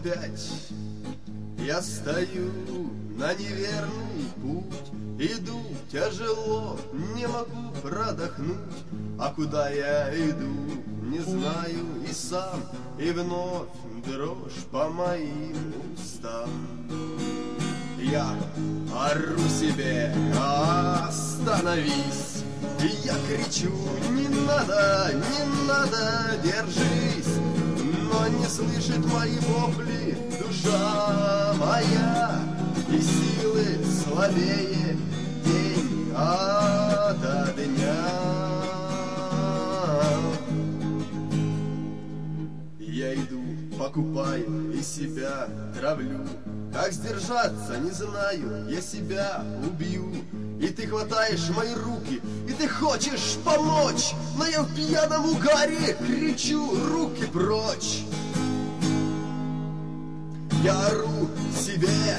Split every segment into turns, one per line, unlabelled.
опять я стою на неверный путь, иду тяжело, не могу продохнуть, а куда я иду, не знаю и сам, и вновь дрожь по моим устам. Я ору себе: остановись! И я кричу: не надо, не надо, держись! Но не слышит мои вопли душа моя, и силы слабее день ото дня. Я иду, покупаю и себя травлю, как сдержаться не знаю, я себя убью. И ты хватаешь мои руки, и ты хочешь помочь, но я в пьяном угаре кричу: руки прочь! Я ору себе: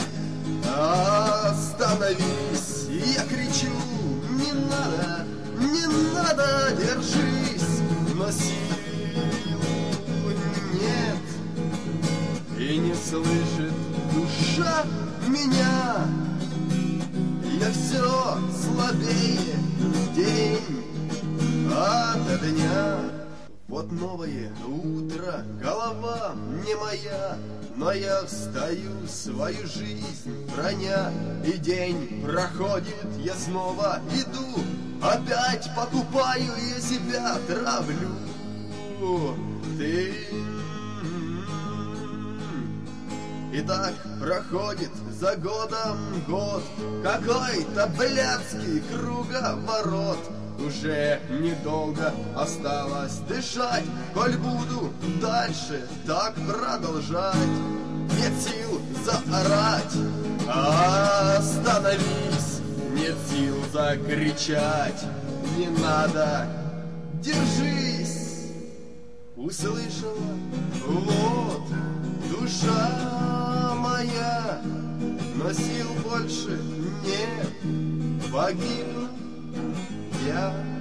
остановись! И я кричу: не надо, не надо, держись! Но сил нет, и не слышит душа меня. Я все слабее день ото дня. Вот новое утро, голова не моя, но я встаю, свою жизнь броня. И день проходит, я снова иду, опять покупаю, я себя травлю. Ты... И так проходит за годом год, какой-то блядский круговорот. Уже недолго осталось дышать, коль буду дальше так продолжать. Нет сил заорать: остановись! Нет сил закричать: не надо, держись! Услышала: вот душа моя, но сил больше нет, погибну я.